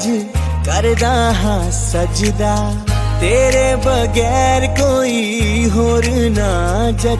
अज करदा हां सजदा, तेरे बगैर कोई होर ना जच